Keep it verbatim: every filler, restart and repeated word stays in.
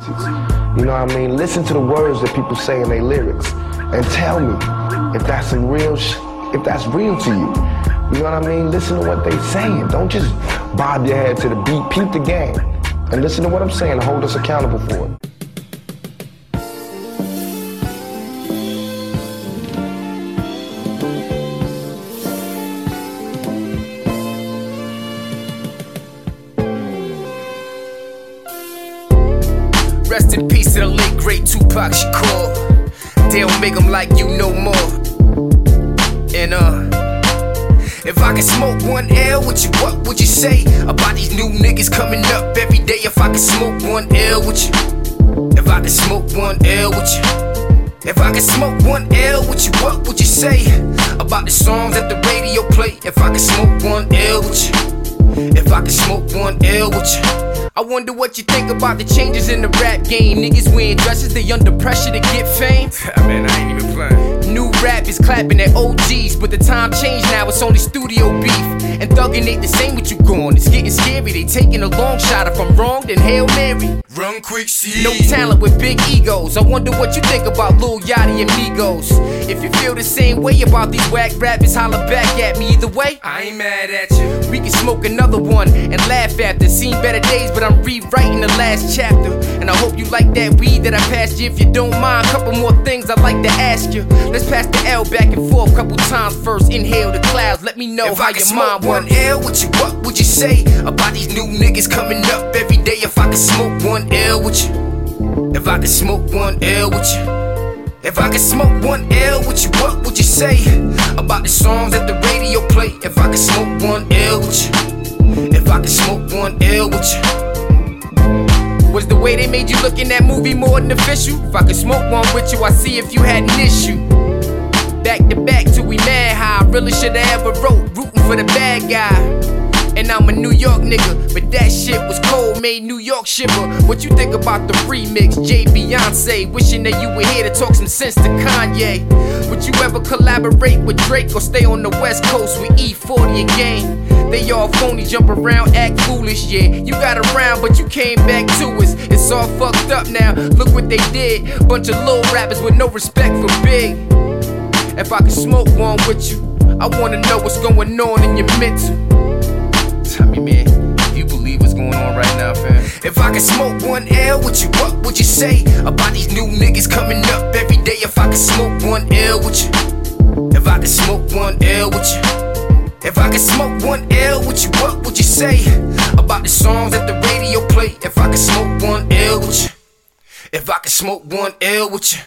You know what I mean? Listen to the words that people say in their lyrics and tell me if that's some real sh if that's real to you. You know what I mean? Listen to what they saying. Don't just bob your head to the beat. Peep the game. And listen to what I'm saying and hold us accountable for it. Rest in peace to the late great Tupac Shakur. They don't make them like you no more. And uh, if I could smoke one L with you, what would you say about these new niggas coming up every day? If I could smoke one L with you, if I could smoke one L with you, if I could smoke one L with you, what would you say about the songs that the radio play? If I could smoke one L with you, if I could smoke one L with you. I wonder what you think about the changes in the rap game. Niggas wearing dresses, they under pressure to get fame. Man, I ain't even playing. New rap is clapping at O Gs, but the time changed now, it's only studio beef. And thuggin' ain't the same with you gone. It's getting scary, they taking a long shot. If I'm wrong, then Hail Mary. Run quick, see. No talent with big egos. I wonder what you think about Lil Yachty and Migos. If you feel the same way about these whack rappers, holla back at me. Either way, I ain't mad at you. We can smoke another one and laugh after. Seen better days, but I'm rewriting the last chapter. And I hope you like that weed that I passed you. If you don't mind, couple more things I'd like to ask you. Let's pass the L back and forth couple times first. Inhale the clouds, let me know if how I your mind one works. L with you, what would you say about these new niggas coming up every day? If I could smoke one L with you, if I could smoke one L with you, if I could smoke one L with you, what would you say about the songs that the radio play? If I could smoke one L with you, if I could smoke one L with you. Was the way they made you look in that movie more than official? If I could smoke one with you, I see if you had an issue. Back to back till we mad high. Really shoulda ever wrote, rooting for the bad guy. And I'm a New York nigga, but that shit was cold, made New York shiver. What you think about the remix, Jay Beyonce? Wishing that you were here to talk some sense to Kanye. Would you ever collaborate with Drake or stay on the West Coast with E forty again? They all phony, jump around, act foolish, yeah. You got around, but you came back to us. It's all fucked up now, look what they did. Bunch of little rappers with no respect for big. If I could smoke one with you, I wanna know what's going on in your mental. Tell me, man, if you believe what's going on right now, fam. If I could smoke one L with you, what would you say about these new niggas coming up every day? If I could smoke one L with you, if I could smoke one L with you, if I could smoke one L with you, what would you say about the songs that the radio play? If I could smoke one L with you, if I could smoke one L with you.